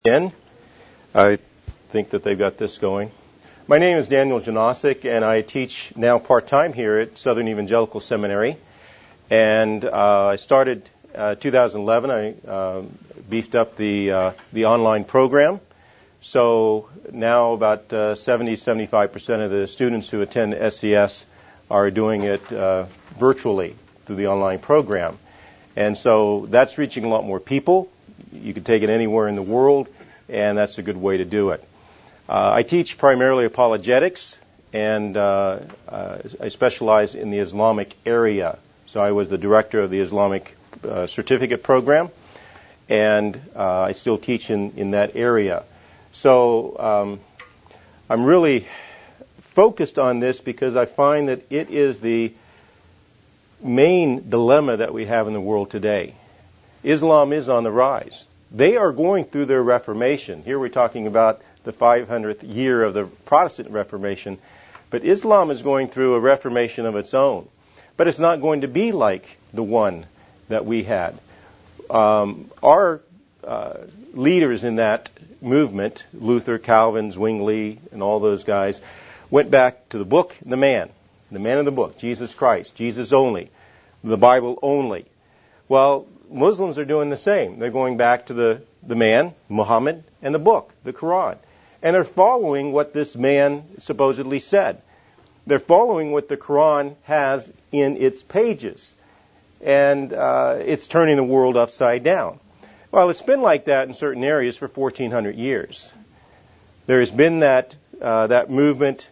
Again, I think that they've got this going. My name is Daniel Janosic, and I teach now part-time here at Southern Evangelical Seminary. And I started 2011. I beefed up the online program. So now about 70-75% of the students who attend SES are doing it virtually through the online program. And so that's reaching a lot more people. You can take it anywhere in the world, and that's a good way to do it. I teach primarily apologetics, and I specialize in the Islamic area. So I was the director of the Islamic certificate program, and I still teach in that area. So I'm really focused on this because I find that it is the main dilemma that we have in the world today. Islam is on the rise. They are going through their Reformation. Here we're talking about the 500th year of the Protestant Reformation. But Islam is going through a Reformation of its own. But it's not going to be like the one that we had. Our leaders in that movement, Luther, Calvin, Zwingli, and all those guys, went back to the book, the man of the book, Jesus Christ, Jesus only, the Bible only. Well, Muslims are doing the same. They're going back to the man, Muhammad, and the book, the Quran. And they're following what this man supposedly said. They're following what the Quran has in its pages. And it's turning the world upside down. Well, it's been like that in certain areas for 1,400 years. There has been that movement,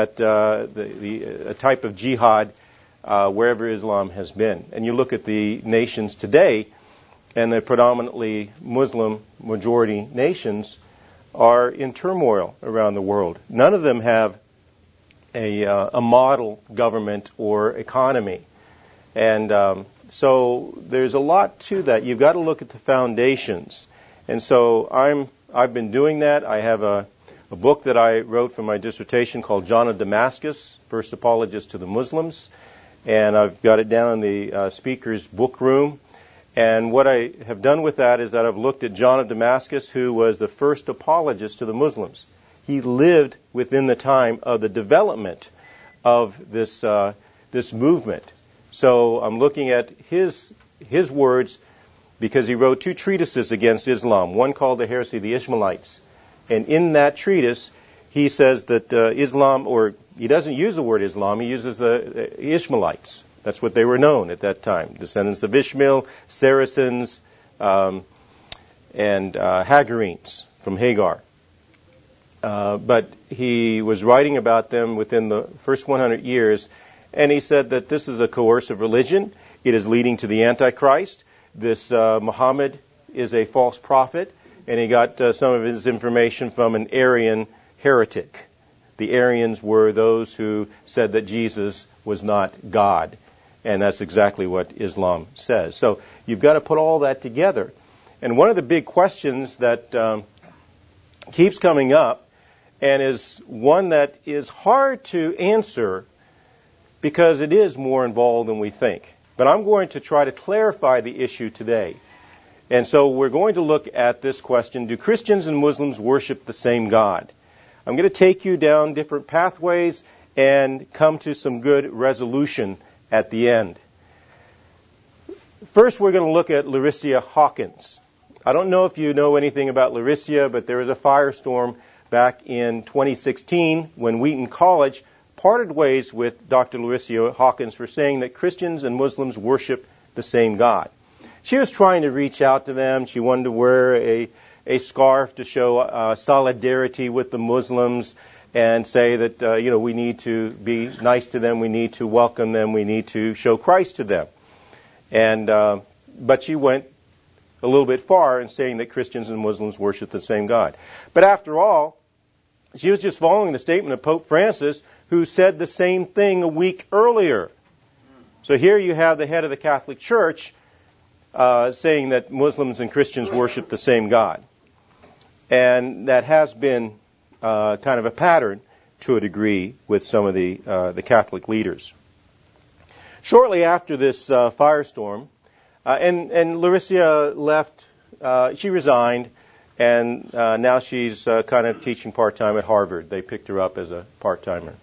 a type of jihad, wherever Islam has been. And you look at the nations today, and the predominantly Muslim majority nations are in turmoil around the world. None of them have a model government or economy. And so there's a lot to that. You've got to look at the foundations. And so I've been doing that. I have a book that I wrote for my dissertation called John of Damascus, First Apologist to the Muslims. And I've got it down in the speaker's book room. And what I have done with that is that I've looked at John of Damascus, who was the first apologist to the Muslims. He lived within the time of the development of this movement. So I'm looking at his words because he wrote two treatises against Islam, one called The Heresy of the Ishmaelites. And in that treatise, he says that Islam, or he doesn't use the word Islam, he uses the Ishmaelites. That's what they were known at that time. Descendants of Ishmael, Saracens, and Hagarenes from Hagar. But he was writing about them within the first 100 years, and he said that this is a coercive religion. It is leading to the Antichrist. This Muhammad is a false prophet, and he got some of his information from an Arian heretic. The Arians were those who said that Jesus was not God. And that's exactly what Islam says. So you've got to put all that together. And one of the big questions that keeps coming up, and is one that is hard to answer because it is more involved than we think. But I'm going to try to clarify the issue today. And so we're going to look at this question: do Christians and Muslims worship the same God? I'm going to take you down different pathways and come to some good resolution at the end. First, we're going to look at Larissa Hawkins. I don't know if you know anything about Larissa, but there was a firestorm back in 2016 when Wheaton College parted ways with Dr. Larissa Hawkins for saying that Christians and Muslims worship the same God. She was trying to reach out to them. She wanted to wear a scarf to show solidarity with the Muslims and say that, we need to be nice to them, we need to welcome them, we need to show Christ to them. And but she went a little bit far in saying that Christians and Muslims worship the same God. But after all, she was just following the statement of Pope Francis, who said the same thing a week earlier. So here you have the head of the Catholic Church saying that Muslims and Christians worship the same God. And that has been kind of a pattern to a degree with some of the Catholic leaders. Shortly after this firestorm, and Larissa left, she resigned, and now she's kind of teaching part-time at Harvard. They picked her up as a part-timer.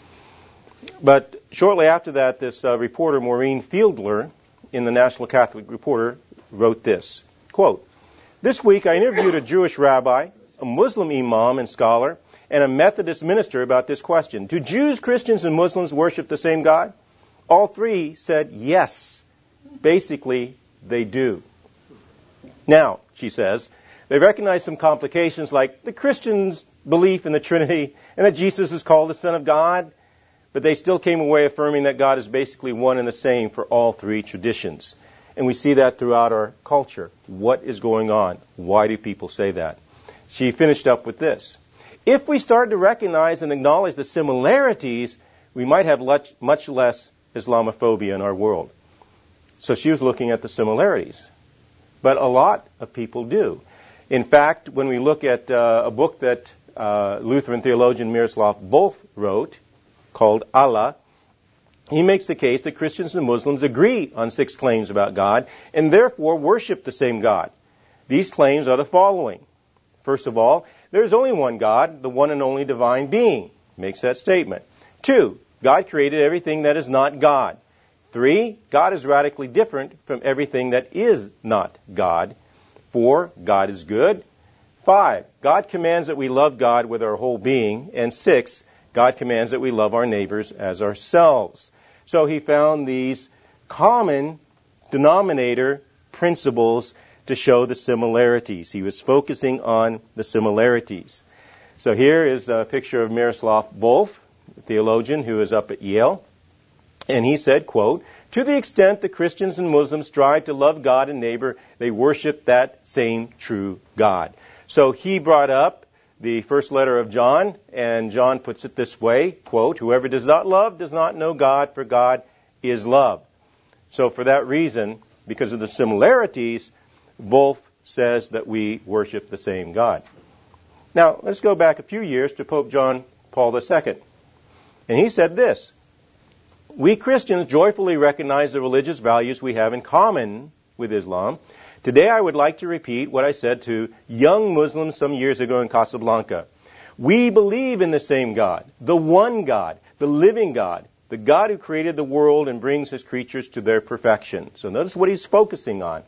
But shortly after that, this reporter, Maureen Fieldler, in the National Catholic Reporter, wrote this, quote, "This week I interviewed a Jewish rabbi, a Muslim imam and scholar, and a Methodist minister about this question. Do Jews, Christians, and Muslims worship the same God? All three said yes. Basically, they do. Now," she says, "they recognize some complications like the Christians' belief in the Trinity and that Jesus is called the Son of God, but they still came away affirming that God is basically one and the same for all three traditions." And we see that throughout our culture. What is going on? Why do people say that? She finished up with this. "If we start to recognize and acknowledge the similarities, we might have much less Islamophobia in our world." So she was looking at the similarities. But a lot of people do. In fact, when we look at a book that Lutheran theologian Miroslav Volf wrote, called Allah, he makes the case that Christians and Muslims agree on 6 claims about God and therefore worship the same God. These claims are the following. First of all, there is only one God, the one and only divine being. Makes that statement. 2, God created everything that is not God. 3, God is radically different from everything that is not God. 4, God is good. 5, God commands that we love God with our whole being. And 6, God commands that we love our neighbors as ourselves. So he found these common denominator principles to show the similarities. He was focusing on the similarities. So here is a picture of Miroslav Volf, a theologian who is up at Yale. And he said, quote, "To the extent that Christians and Muslims strive to love God and neighbor, they worship that same true God." So he brought up the first letter of John, and John puts it this way, quote, "Whoever does not love does not know God, for God is love." So for that reason, because of the similarities, Volf says that we worship the same God. Now, let's go back a few years to Pope John Paul II. And he said this, "We Christians joyfully recognize the religious values we have in common with Islam. Today I would like to repeat what I said to young Muslims some years ago in Casablanca. We believe in the same God, the one God, the living God, the God who created the world and brings his creatures to their perfection." So notice what he's focusing on.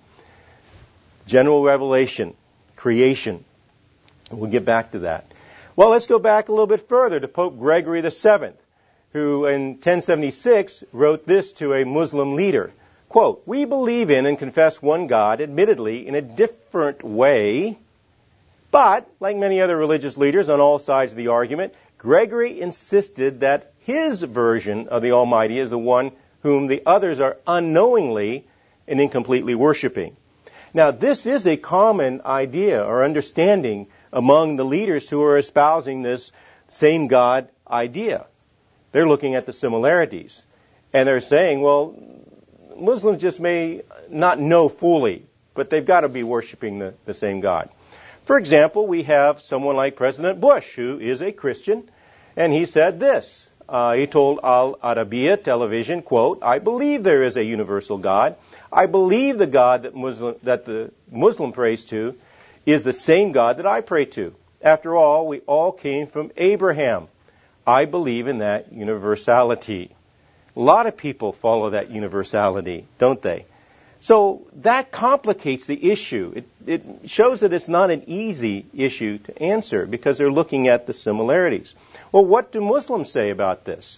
General revelation, creation. We'll get back to that. Well, let's go back a little bit further to Pope Gregory VII, who in 1076 wrote this to a Muslim leader. Quote, "We believe in and confess one God, admittedly in a different way, but, like many other religious leaders on all sides of the argument, Gregory insisted that his version of the Almighty is the one whom the others are unknowingly and incompletely worshiping." Now, this is a common idea or understanding among the leaders who are espousing this same God idea. They're looking at the similarities. And they're saying, well, Muslims just may not know fully, but they've got to be worshiping the same God. For example, we have someone like President Bush, who is a Christian, and he said this. He told Al Arabiya television, quote, "I believe there is a universal God. I believe the God that the Muslim prays to is the same God that I pray to. After all, we all came from Abraham. I believe in that universality." A lot of people follow that universality, don't they? So that complicates the issue. It shows that it's not an easy issue to answer because they're looking at the similarities. Well, what do Muslims say about this?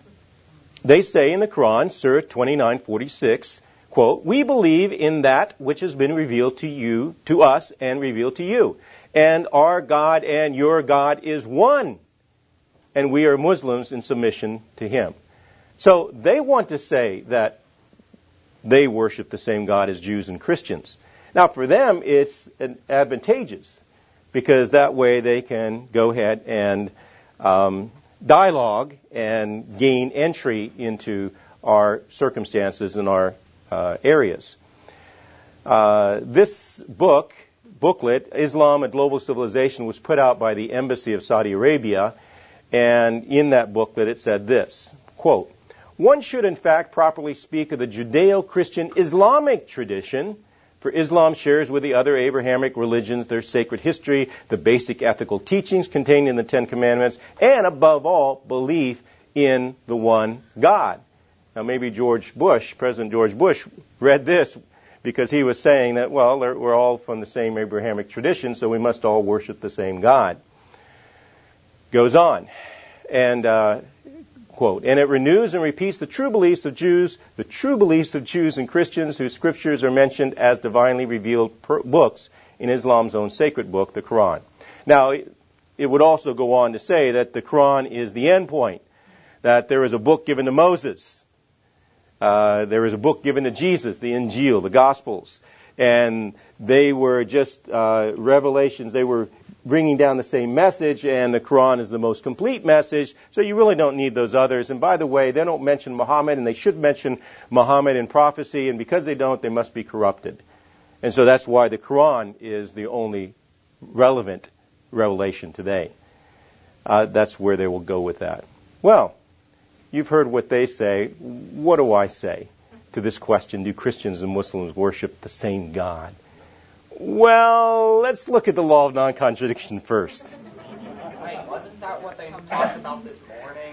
They say in the Quran, Surah 29:46, quote, "We believe in that which has been revealed to us and revealed to you. And our God and your God is one. And we are Muslims in submission to him." So they want to say that they worship the same God as Jews and Christians. Now, for them, it's advantageous because that way they can go ahead and dialogue and gain entry into our circumstances and our areas. This booklet, Islam, a Global Civilization, was put out by the Embassy of Saudi Arabia, and in that booklet it said this, quote, "One should in fact properly speak of the Judeo-Christian Islamic tradition, For Islam shares with the other Abrahamic religions their sacred history, the basic ethical teachings contained in the Ten Commandments, and above all, belief in the one God. Now maybe President George Bush, read this because he was saying that, well, we're all from the same Abrahamic tradition, so we must all worship the same God. Goes on, and quote, and it renews and repeats the true beliefs of Jews and Christians whose scriptures are mentioned as divinely revealed books in Islam's own sacred book, the Quran. Now, it would also go on to say that the Quran is the end point, that there is a book given to Moses, there is a book given to Jesus, the Injil, the Gospels, and they were just revelations. They were bringing down the same message, and the Quran is the most complete message, so you really don't need those others. And by the way, they don't mention Muhammad, and they should mention Muhammad in prophecy, and because they don't, they must be corrupted. And so that's why the Quran is the only relevant revelation today. That's where they will go with that. Well, you've heard what they say. What do I say to this question, do Christians and Muslims worship the same God? Well, let's look at the law of non-contradiction first. Wait, wasn't that what they talked about this morning?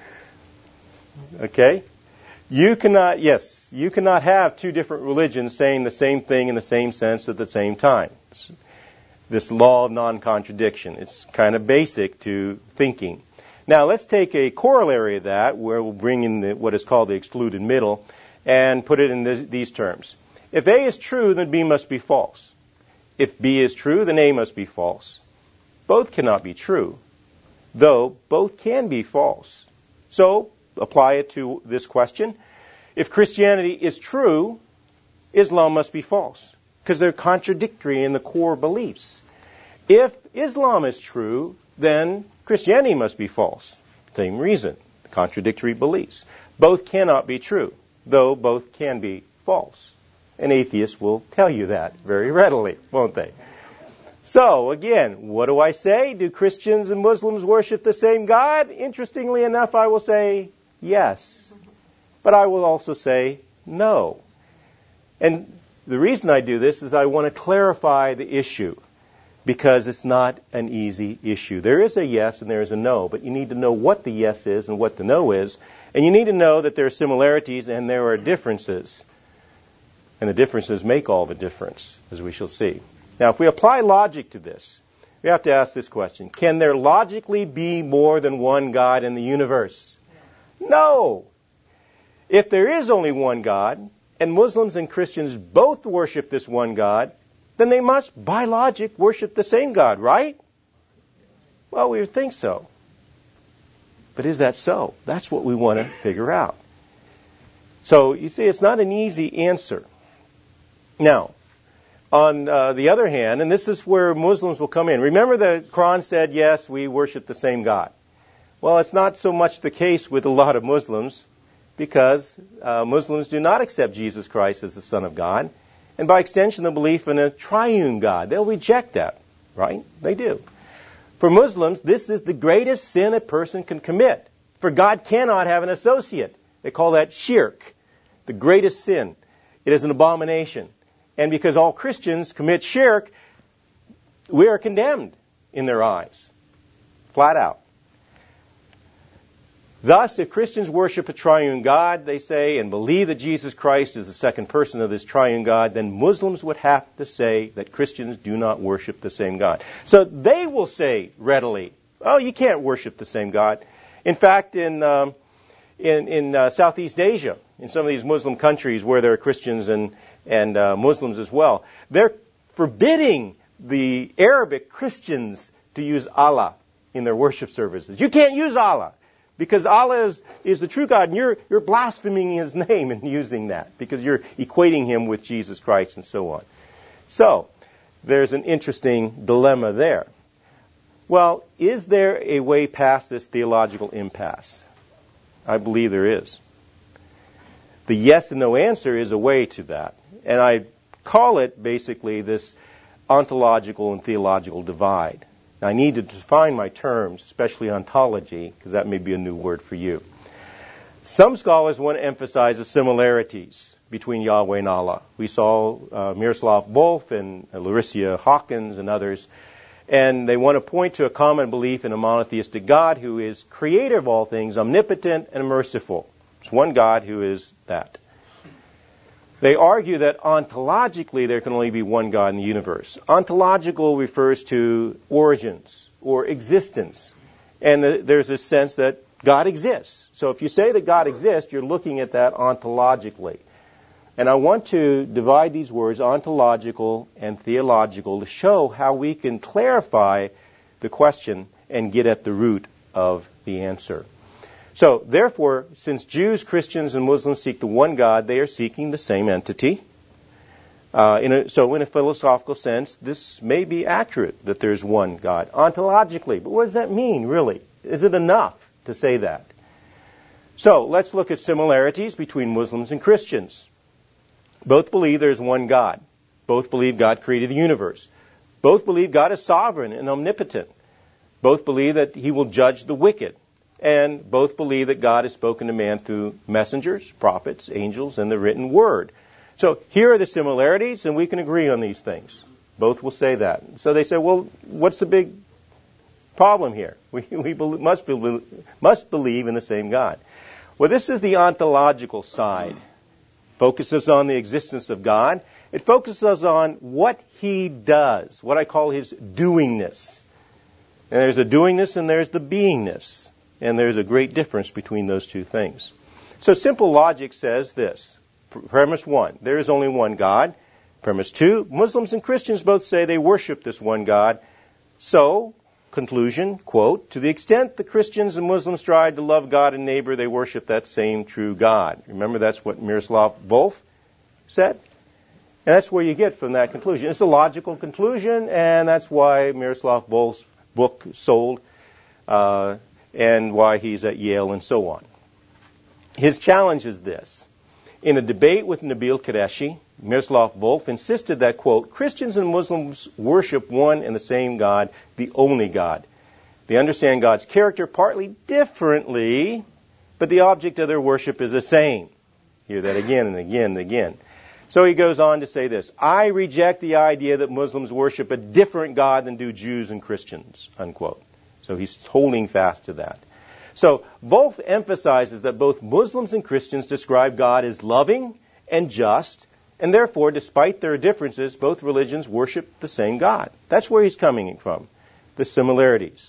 Okay. You cannot have two different religions saying the same thing in the same sense at the same time. This law of non-contradiction. It's kind of basic to thinking. Now, let's take a corollary of that, where we'll bring in what is called the excluded middle, and put it in these terms. If A is true, then B must be false. If B is true, then A must be false. Both cannot be true, though both can be false. So, apply it to this question. If Christianity is true, Islam must be false, because they're contradictory in the core beliefs. If Islam is true, then Christianity must be false. Same reason, contradictory beliefs. Both cannot be true, though both can be false. An atheist will tell you that very readily, won't they? So, again, what do I say? Do Christians and Muslims worship the same God? Interestingly enough, I will say yes. But I will also say no. And the reason I do this is I want to clarify the issue, because it's not an easy issue. There is a yes and there is a no, but you need to know what the yes is and what the no is. And you need to know that there are similarities and there are differences. And the differences make all the difference, as we shall see. Now, if we apply logic to this, we have to ask this question. Can there logically be more than one God in the universe? No. If there is only one God, and Muslims and Christians both worship this one God, then they must, by logic, worship the same God, right? Well, we would think so. But is that so? That's what we want to figure out. So, you see, it's not an easy answer. Now, on the other hand, and this is where Muslims will come in. Remember the Quran said, yes, we worship the same God. Well, it's not so much the case with a lot of Muslims, because Muslims do not accept Jesus Christ as the Son of God. And by extension, the belief in a triune God. They'll reject that, right? They do. For Muslims, this is the greatest sin a person can commit. For God cannot have an associate. They call that shirk, the greatest sin. It is an abomination. And because all Christians commit shirk, we are condemned in their eyes. Flat out. Thus, if Christians worship a triune God, they say, and believe that Jesus Christ is the second person of this triune God, then Muslims would have to say that Christians do not worship the same God. So they will say readily, oh, you can't worship the same God. In fact, in Southeast Asia, in some of these Muslim countries where there are Christians and Muslims as well, they're forbidding the Arabic Christians to use Allah in their worship services. You can't use Allah, because Allah is the true God, and you're blaspheming His name in using that, because you're equating Him with Jesus Christ and so on. So, there's an interesting dilemma there. Well, is there a way past this theological impasse? I believe there is. The yes and no answer is a way to that. And I call it basically this ontological and theological divide. I need to define my terms, especially ontology, because that may be a new word for you. Some scholars want to emphasize the similarities between Yahweh and Allah. We saw Miroslav Volf and Larissa Hawkins and others, and they want to point to a common belief in a monotheistic God who is creator of all things, omnipotent and merciful. It's one God who is that. They argue that ontologically there can only be one God in the universe. Ontological refers to origins or existence. And there's a sense that God exists. So if you say that God exists, you're looking at that ontologically. And I want to divide these words, ontological and theological, to show how we can clarify the question and get at the root of the answer. So, therefore, since Jews, Christians, and Muslims seek the one God, they are seeking the same entity. So in a philosophical sense, this may be accurate that there's one God, ontologically. But what does that mean, really? Is it enough to say that? So, let's look at similarities between Muslims and Christians. Both believe there's one God. Both believe God created the universe. Both believe God is sovereign and omnipotent. Both believe that He will judge the wicked. And both believe that God has spoken to man through messengers, prophets, angels, and the written word. So here are the similarities, and we can agree on these things. Both will say that. So they say, well, what's the big problem here? We must believe in the same God. Well, this is the ontological side. Focuses on the existence of God. It focuses on what He does, what I call His doingness. And there's the doingness and there's the beingness. And there's a great difference between those two things. So simple logic says this. Premise 1, there is only one God. Premise 2, Muslims and Christians both say they worship this one God. So, conclusion, quote, to the extent the Christians and Muslims strive to love God and neighbor, they worship that same true God. Remember, that's what Miroslav Volf said? And that's where you get from that conclusion. It's a logical conclusion, and that's why Miroslav Volf's book sold, and why he's at Yale and so on. His challenge is this. In a debate with Nabil Qureshi, Miroslav Volf insisted that, quote, Christians and Muslims worship one and the same God, the only God. They understand God's character partly differently, but the object of their worship is the same. Hear that again and again and again. So he goes on to say this. I reject the idea that Muslims worship a different God than do Jews and Christians, unquote. So he's holding fast to that. So Volf emphasizes that both Muslims and Christians describe God as loving and just, and therefore, despite their differences, both religions worship the same God. That's where he's coming from, the similarities.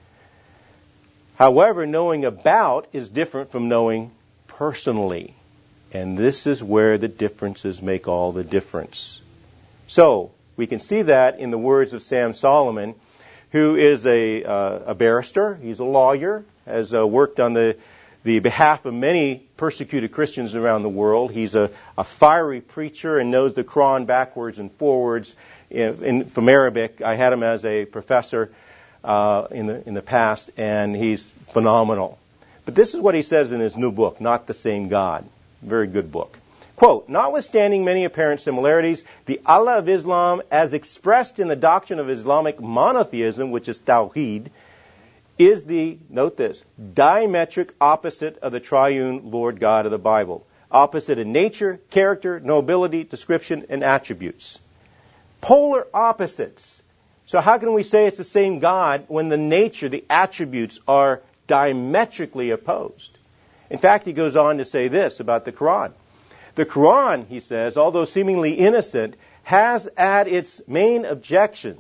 However, knowing about is different from knowing personally. And this is where the differences make all the difference. So, we can see that in the words of Sam Solomon, who is a barrister. He's a lawyer, has worked on the behalf of many persecuted Christians around the world. He's a fiery preacher and knows the Quran backwards and forwards from Arabic. I had him as a professor in the past, and he's phenomenal. But this is what he says in his new book, Not the Same God. Very good book. Quote, notwithstanding many apparent similarities, the Allah of Islam, as expressed in the doctrine of Islamic monotheism, which is Tawheed, is the, note this, diametric opposite of the triune Lord God of the Bible. Opposite in nature, character, nobility, description, and attributes. Polar opposites. So how can we say it's the same God when the nature, the attributes are diametrically opposed? In fact, he goes on to say this about the Quran. The Quran, he says, although seemingly innocent, has at its main objection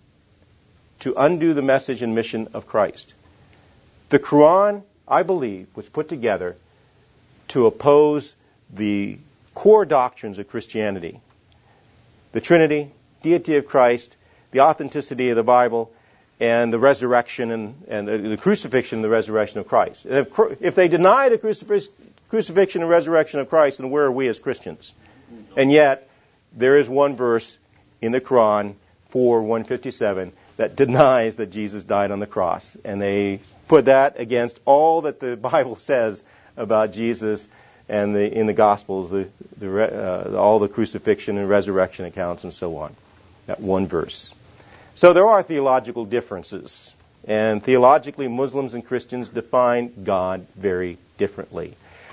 to undo the message and mission of Christ. The Quran, I believe, was put together to oppose the core doctrines of Christianity. The Trinity, deity of Christ, the authenticity of the Bible, and the resurrection and the crucifixion and the resurrection of Christ. If they deny the crucifixion and resurrection of Christ, then where are we as Christians? And yet, there is one verse in the Quran, 4:157, that denies that Jesus died on the cross. And they put that against all that the Bible says about Jesus and in the Gospels, all the crucifixion and resurrection accounts and so on. That one verse. So there are theological differences. And theologically, Muslims and Christians define God very differently.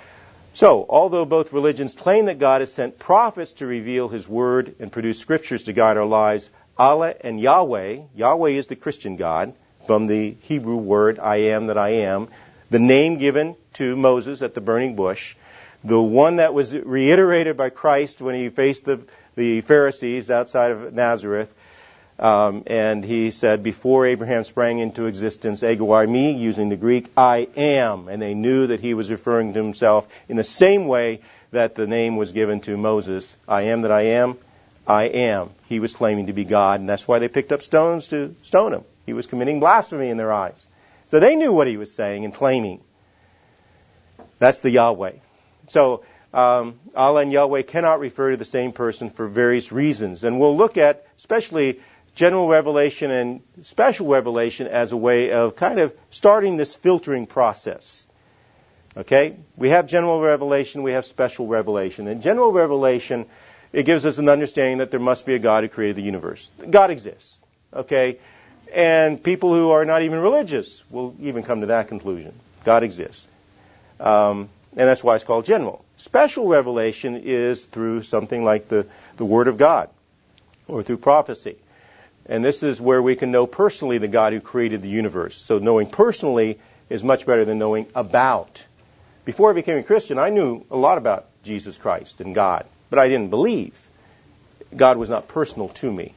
So, although both religions claim that God has sent prophets to reveal His Word and produce scriptures to guide our lives, Allah and Yahweh, Yahweh is the Christian God, from the Hebrew word, I am that I am, the name given to Moses at the burning bush, the one that was reiterated by Christ when He faced the Pharisees outside of Nazareth, and He said, before Abraham sprang into existence, ego eimi, using the Greek, I am. And they knew that He was referring to Himself in the same way that the name was given to Moses. I am that I am. I am. He was claiming to be God, and that's why they picked up stones to stone Him. He was committing blasphemy in their eyes. So they knew what He was saying and claiming. That's the Yahweh. So Allah and Yahweh cannot refer to the same person for various reasons. And we'll look at especially general revelation and special revelation as a way of kind of starting this filtering process. Okay? We have general revelation, we have special revelation. In general revelation, it gives us an understanding that there must be a God who created the universe. God exists. Okay? And people who are not even religious will even come to that conclusion. God exists. And that's why it's called general. Special revelation is through something like the Word of God or through prophecy. And this is where we can know personally the God who created the universe. So knowing personally is much better than knowing about. Before I became a Christian, I knew a lot about Jesus Christ and God, but I didn't believe. God was not personal to me.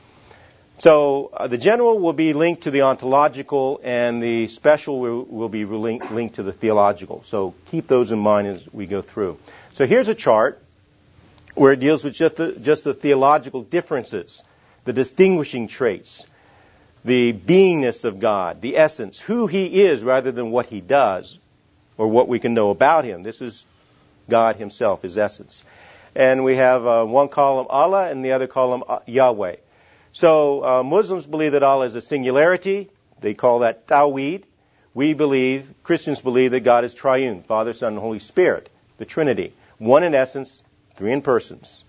So the general will be linked to the ontological, and the special will be linked to the theological. So keep those in mind as we go through. So here's a chart where it deals with just the theological differences, the distinguishing traits, the beingness of God, the essence, who He is rather than what He does or what we can know about Him. This is God Himself, His essence. And we have one column Allah and the other column Yahweh. So Muslims believe that Allah is a singularity. They call that Tawhid. Christians believe that God is triune, Father, Son, and Holy Spirit, the Trinity. One in essence, three in persons.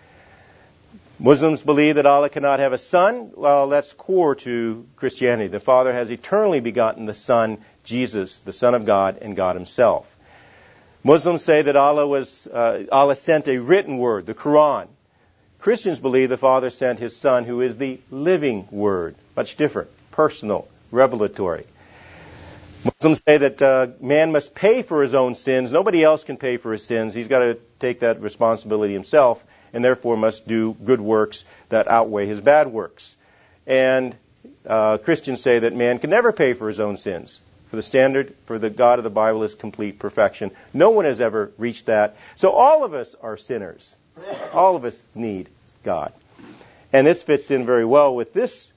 Muslims believe that Allah cannot have a son. Well, that's core to Christianity. The Father has eternally begotten the Son, Jesus, the Son of God, and God Himself. Muslims say that Allah sent a written word, the Quran. Christians believe the Father sent His Son, who is the living Word. Much different, personal, revelatory. Muslims say that man must pay for his own sins. Nobody else can pay for his sins. He's got to take that responsibility himself, and therefore must do good works that outweigh his bad works. And Christians say that man can never pay for his own sins. For the standard for the God of the Bible is complete perfection. No one has ever reached that. So all of us are sinners. All of us need God. And this fits in very well with this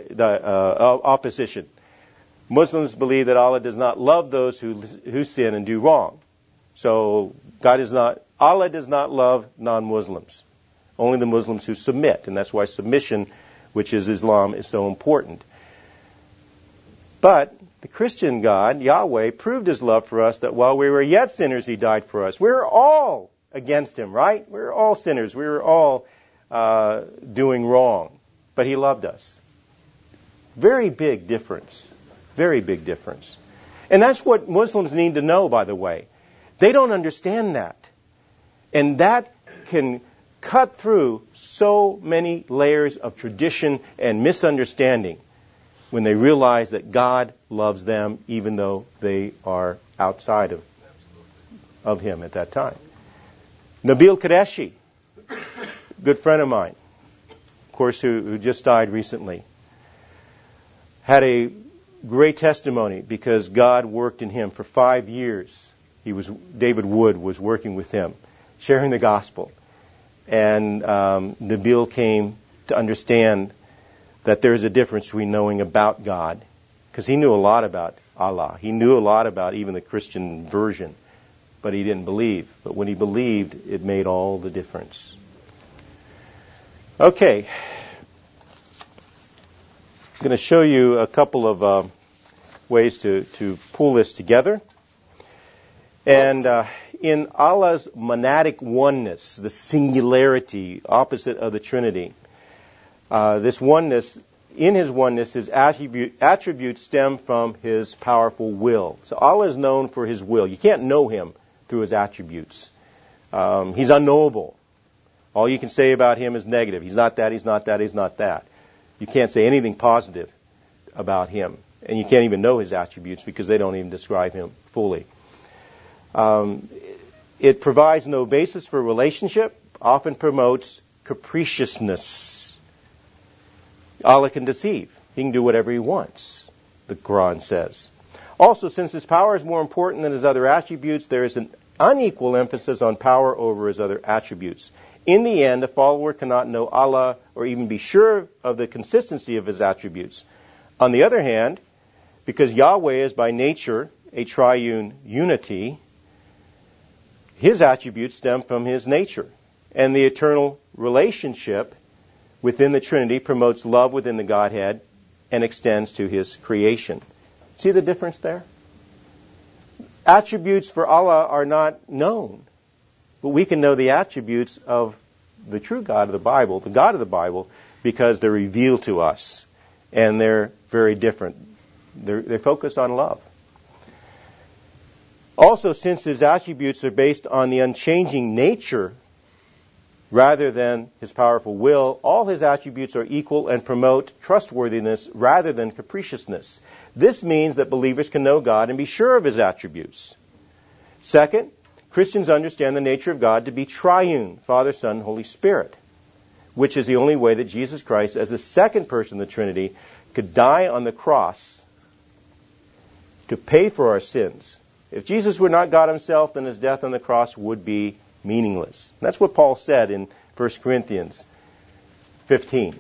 opposition. Muslims believe that Allah does not love those who sin and do wrong. So Allah does not love non-Muslims. Only the Muslims who submit. And that's why submission, which is Islam, is so important. But the Christian God, Yahweh, proved His love for us that while we were yet sinners, He died for us. We're all against Him, right? We're all sinners. We were all doing wrong. But He loved us. Very big difference. Very big difference. And that's what Muslims need to know, by the way. They don't understand that. And that can cut through so many layers of tradition and misunderstanding when they realize that God loves them even though they are outside of Him at that time. Nabil Qureshi, good friend of mine, of course, who just died recently, had a great testimony because God worked in him for 5 years. David Wood was working with him, sharing the gospel. And Nabil came to understand that there's a difference between knowing about God, because he knew a lot about Allah. He knew a lot about even the Christian version, but he didn't believe. But when he believed, it made all the difference. Okay. I'm going to show you a couple of ways to pull this together. And in Allah's monadic oneness, the singularity, opposite of the Trinity, this oneness, in His oneness, His attributes stem from His powerful will. So Allah is known for His will. You can't know Him through his attributes. He's unknowable. All you can say about him is negative. He's not that, he's not that, he's not that. You can't say anything positive about him. And you can't even know his attributes because they don't even describe him fully. It provides no basis for relationship, often promotes capriciousness. Allah can deceive. He can do whatever he wants, the Quran says. Also, since his power is more important than his other attributes, there is an unequal emphasis on power over his other attributes. In the end, a follower cannot know Allah or even be sure of the consistency of his attributes. On the other hand, because Yahweh is by nature a triune unity, his attributes stem from his nature. And the eternal relationship within the Trinity promotes love within the Godhead and extends to his creation. See the difference there? Attributes for Allah are not known, but we can know the attributes of the true God of the Bible, the God of the Bible, because they're revealed to us, and they're very different. They focus on love. Also, since his attributes are based on the unchanging nature rather than his powerful will, all his attributes are equal and promote trustworthiness rather than capriciousness. This means that believers can know God and be sure of his attributes. Second, Christians understand the nature of God to be triune, Father, Son, Holy Spirit, which is the only way that Jesus Christ, as the second person of the Trinity, could die on the cross to pay for our sins. If Jesus were not God himself, then his death on the cross would be meaningless. And that's what Paul said in 1 Corinthians 15.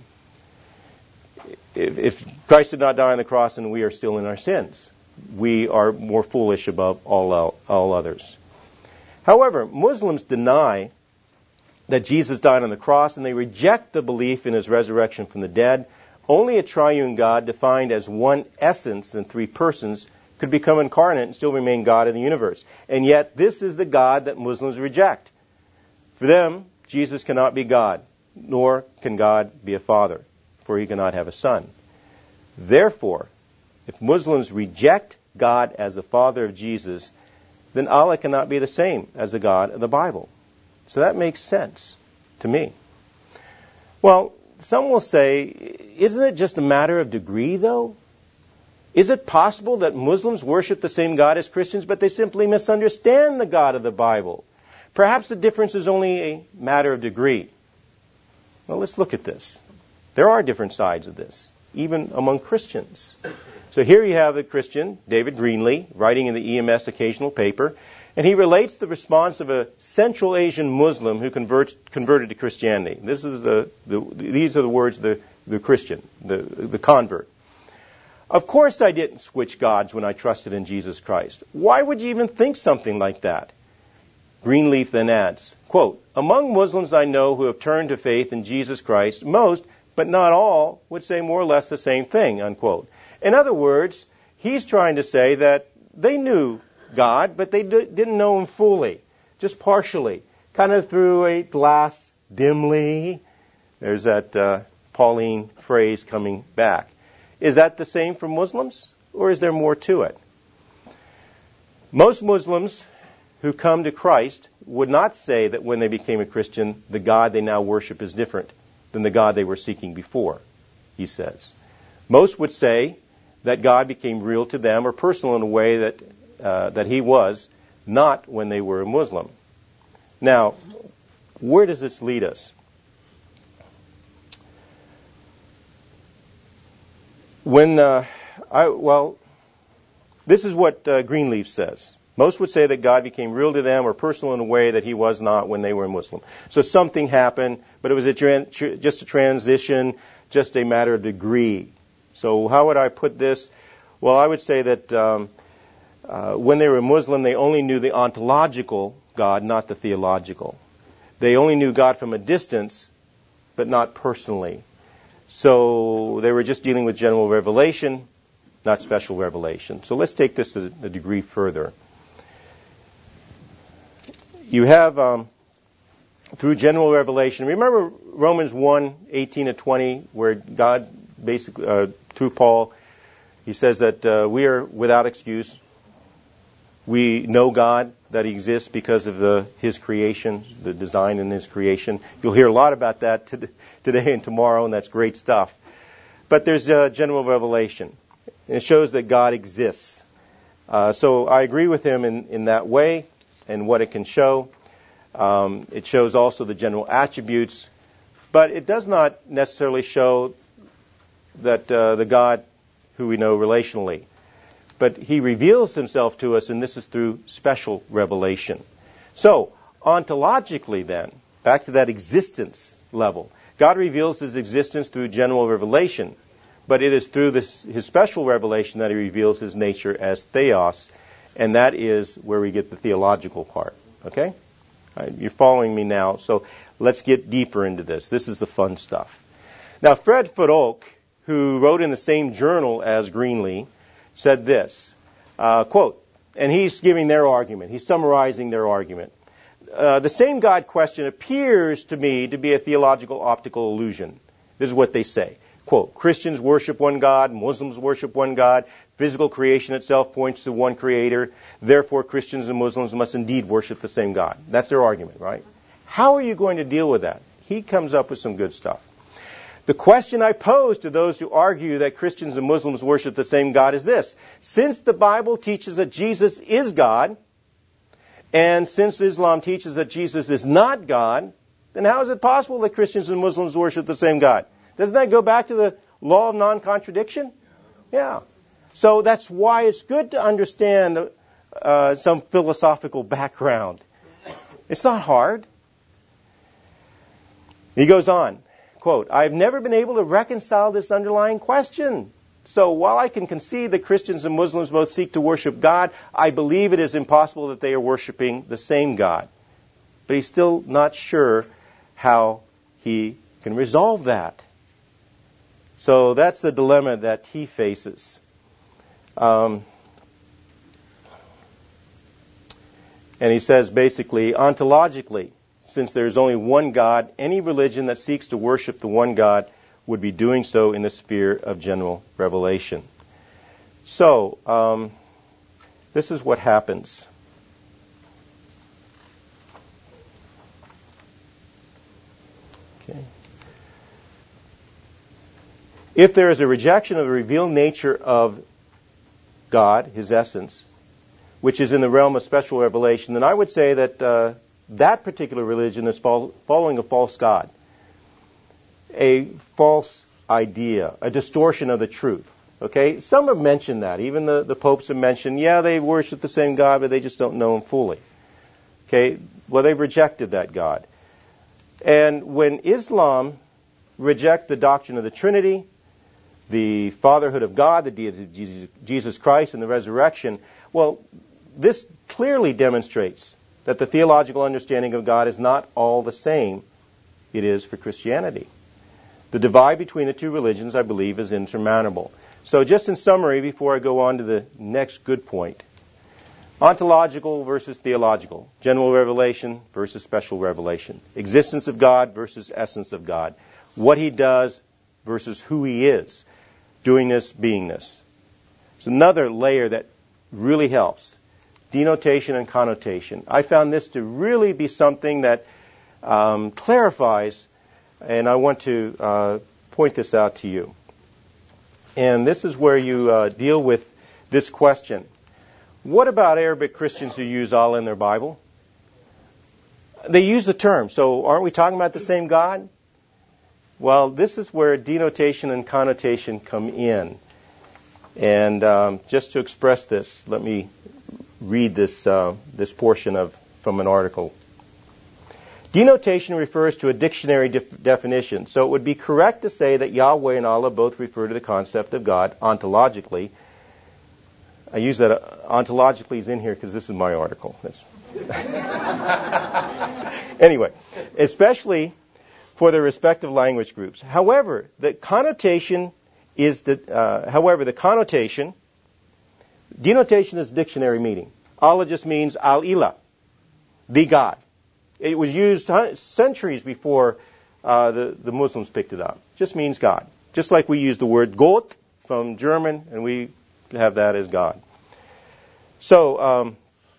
If Christ did not die on the cross, then we are still in our sins. We are more foolish above all others. However, Muslims deny that Jesus died on the cross, and they reject the belief in his resurrection from the dead. Only a triune God, defined as one essence and three persons, could become incarnate and still remain God in the universe. And yet, this is the God that Muslims reject. For them, Jesus cannot be God, nor can God be a father, for he cannot have a son. Therefore, if Muslims reject God as the Father of Jesus, then Allah cannot be the same as the God of the Bible. So that makes sense to me. Well, some will say, isn't it just a matter of degree, though? Is it possible that Muslims worship the same God as Christians, but they simply misunderstand the God of the Bible? Perhaps the difference is only a matter of degree. Well, let's look at this. There are different sides of this, even among Christians. So here you have a Christian, David Greenlee, writing in the EMS occasional paper, and he relates the response of a Central Asian Muslim who converted to Christianity. These are the words of the Christian, the convert. Of course I didn't switch gods when I trusted in Jesus Christ. Why would you even think something like that? Greenleaf then adds, quote, among Muslims I know who have turned to faith in Jesus Christ, most, but not all, would say more or less the same thing, unquote. In other words, he's trying to say that they knew God, but they didn't know him fully, just partially, kind of through a glass dimly. There's that Pauline phrase coming back. Is that the same for Muslims, or is there more to it? Most Muslims who come to Christ would not say that when they became a Christian, the God they now worship is different than the God they were seeking before, he says. Most would say that God became real to them or personal in a way that he was not when they were a Muslim. Now, where does this lead us? This is what Greenleaf says. Most would say that God became real to them or personal in a way that he was not when they were Muslim. So something happened, but it was just a transition, just a matter of degree. So how would I put this? Well, I would say that when they were Muslim, they only knew the ontological God, not the theological. They only knew God from a distance, but not personally. So they were just dealing with general revelation, not special revelation. So let's take this a degree further. You have, through general revelation, remember Romans 1:18-20, where God basically, through Paul, he says that we are without excuse. We know God, that He exists because of His creation, the design in His creation. You'll hear a lot about that today and tomorrow, and that's great stuff. But there's general revelation. And it shows that God exists. So I agree with him in that way and what it can show. It shows also the general attributes. But it does not necessarily show that the God who we know relationally. But He reveals Himself to us, and this is through special revelation. So, ontologically then, back to that existence level, God reveals His existence through general revelation, but it is through His special revelation that He reveals His nature as theos, and that is where we get the theological part. Okay? You're following me now, so let's get deeper into this. This is the fun stuff. Now, Fred Foote, who wrote in the same journal as Greenlee, said this, quote, and he's giving their argument. He's summarizing their argument. The same God question appears to me to be a theological optical illusion. This is what they say. Quote, Christians worship one God, Muslims worship one God, physical creation itself points to one creator, therefore Christians and Muslims must indeed worship the same God. That's their argument, right? How are you going to deal with that? He comes up with some good stuff. The question I pose to those who argue that Christians and Muslims worship the same God is this. Since the Bible teaches that Jesus is God, and since Islam teaches that Jesus is not God, then how is it possible that Christians and Muslims worship the same God? Doesn't that go back to the law of non-contradiction? Yeah. So that's why it's good to understand some philosophical background. It's not hard. He goes on, quote, I've never been able to reconcile this underlying question. So while I can concede that Christians and Muslims both seek to worship God, I believe it is impossible that they are worshiping the same God. But he's still not sure how he can resolve that. So that's the dilemma that he faces. And he says basically, ontologically, since there is only one God, any religion that seeks to worship the one God would be doing so in the sphere of general revelation. So, this is what happens. Okay. If there is a rejection of the revealed nature of God, His essence, which is in the realm of special revelation, then I would say that that particular religion is following a false God, a false idea, a distortion of the truth. Okay? Some have mentioned that. Even the popes have mentioned, yeah, they worship the same God, but they just don't know Him fully. Okay? Well, they've rejected that God. And when Islam rejects the doctrine of the Trinity, the fatherhood of God, the deity of Jesus Christ, and the resurrection, well, this clearly demonstrates that the theological understanding of God is not all the same it is for Christianity. The divide between the two religions, I believe, is insurmountable. So just in summary, before I go on to the next good point, ontological versus theological, general revelation versus special revelation, existence of God versus essence of God, what He does versus who He is, doingness, beingness. It's another layer that really helps. Denotation and connotation. I found this to really be something that clarifies, and I want to point this out to you. And this is where you deal with this question. What about Arabic Christians who use Allah in their Bible? They use the term, so aren't we talking about the same God? Well, this is where denotation and connotation come in. And just to express this, let me read this portion from an article. Denotation refers to a dictionary definition, so it would be correct to say that Yahweh and Allah both refer to the concept of God ontologically. I use that ontologically is in here because this is my article. Anyway, especially for their respective language groups. However, the connotation, denotation is dictionary meaning. Allah just means al-ilah, the God. It was used centuries before the Muslims picked it up. Just means God. Just like we use the word Gott from German, and we have that as God. So,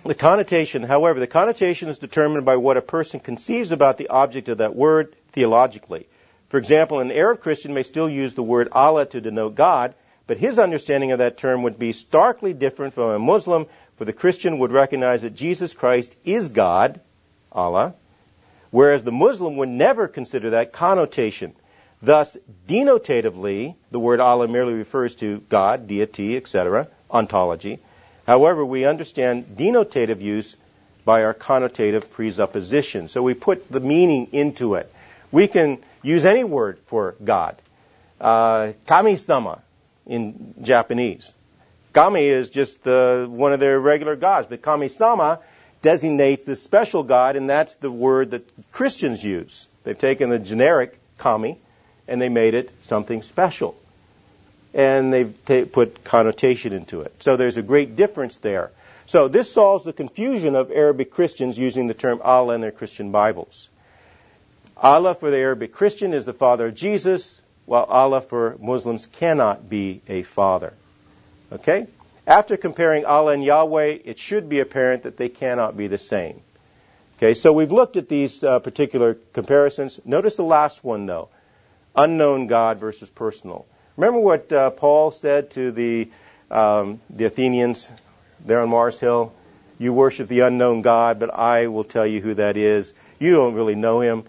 The connotation is determined by what a person conceives about the object of that word theologically. For example, an Arab Christian may still use the word Allah to denote God, but his understanding of that term would be starkly different from a Muslim, for the Christian would recognize that Jesus Christ is God, Allah, whereas the Muslim would never consider that connotation. Thus, denotatively, the word Allah merely refers to God, deity, etc., ontology. However, we understand denotative use by our connotative presupposition. So we put the meaning into it. We can use any word for God. Kami-sama in Japanese. Kami is just one of their regular gods, but Kami-sama designates this special God, and that's the word that Christians use. They've taken the generic Kami, and they made it something special. And they've put connotation into it. So there's a great difference there. So this solves the confusion of Arabic Christians using the term Allah in their Christian Bibles. Allah for the Arabic Christian is the father of Jesus, while Allah for Muslims cannot be a father. Okay? After comparing Allah and Yahweh, it should be apparent that they cannot be the same. Okay, so we've looked at these particular comparisons. Notice the last one, though. Unknown God versus personal. Remember what Paul said to the Athenians there on Mars Hill? You worship the unknown God, but I will tell you who that is. You don't really know him,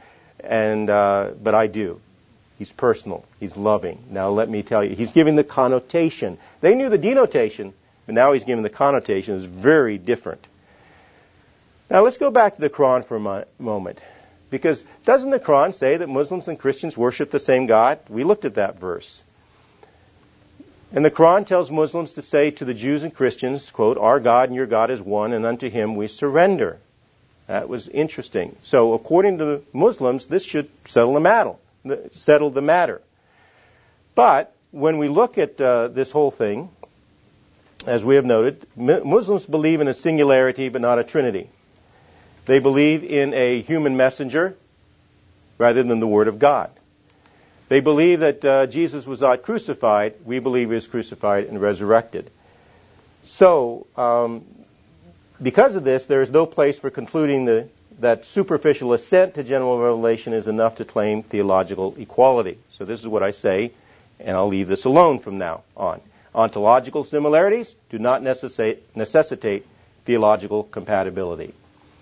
but I do. He's personal. He's loving. Now let me tell you. He's giving the connotation. They knew the denotation, but now he's giving the connotation. It's very different. Now let's go back to the Quran for a moment. Because doesn't the Quran say that Muslims and Christians worship the same God? We looked at that verse. And the Quran tells Muslims to say to the Jews and Christians, quote, our God and your God is one, and unto him we surrender. That was interesting. So according to the Muslims, this should settle the matter. But when we look at this whole thing, as we have noted, Muslims believe in a singularity but not a trinity. They believe in a human messenger rather than the Word of God. They believe that Jesus was not crucified. We believe he was crucified and resurrected. So, because of this, there is no place for concluding that superficial assent to general revelation is enough to claim theological equality. So this is what I say, and I'll leave this alone from now on. Ontological similarities do not necessitate theological compatibility.